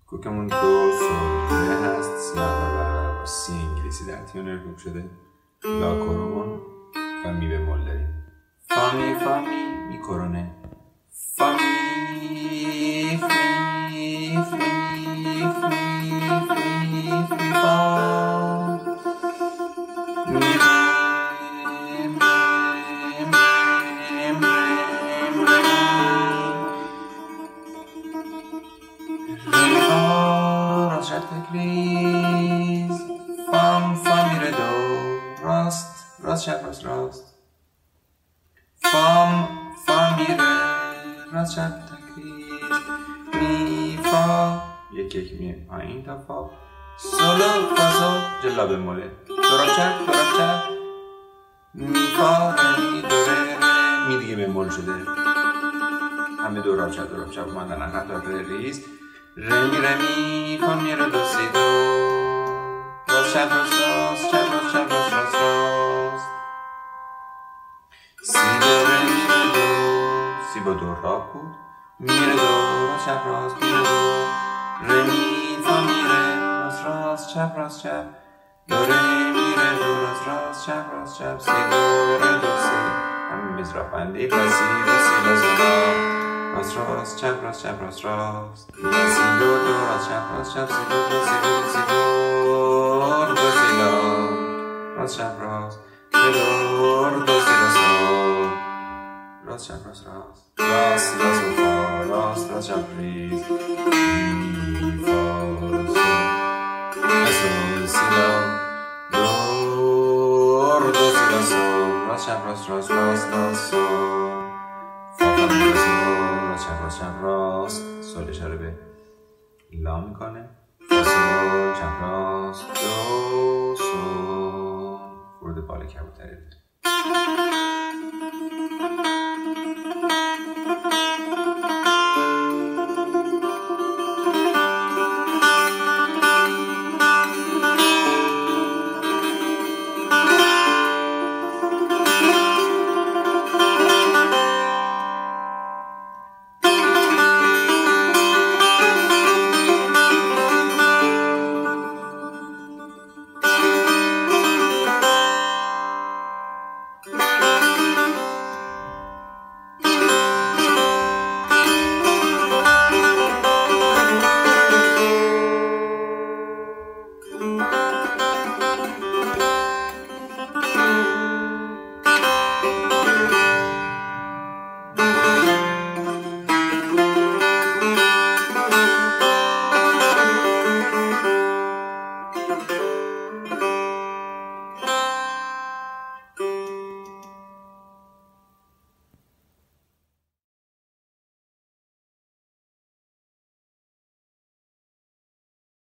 کوکمون دو سول هست، سی برابر با سی انگلیسی در تیونر کوک شده. لا کرون و می بمول داریم. فا می فا می کرونه، فا می فی فی فی فا می تکریز. فام فا میره دو، راست راست چپ راست راست. فام فا میره راست چپ تکریز. می فا یک می پایین تا فا. سولو فا سول جلا بموله. دوراب چپ می فا ری دو ره می دیگه بمول شده. همه دوراب چپ اومدن عقب تا ریز. رمی فا میره دو سی دو. راست چپ راست چپ راست سی دو ره میره دو. سی با دو راب بود میره دو. راست چپ راست میره دو. رمی فا میره راست چپ دو ره میره دو. راست چپ سی دو ره دو سی. همین مزراب بندی پا سی دو سی لا زدا. راست چپ راست سی دو دو راست چپ سی دو دو سی دو سی دو دو سی لا. راست چپ راست سی دو دو سی لا سول. راست چپ راست راست لا سول فا. راست چپ ریز. می فا سول سی لا دو سی لا سول. راست چپ راست لا سول. چپ راست سول اشاره به لا میکنه.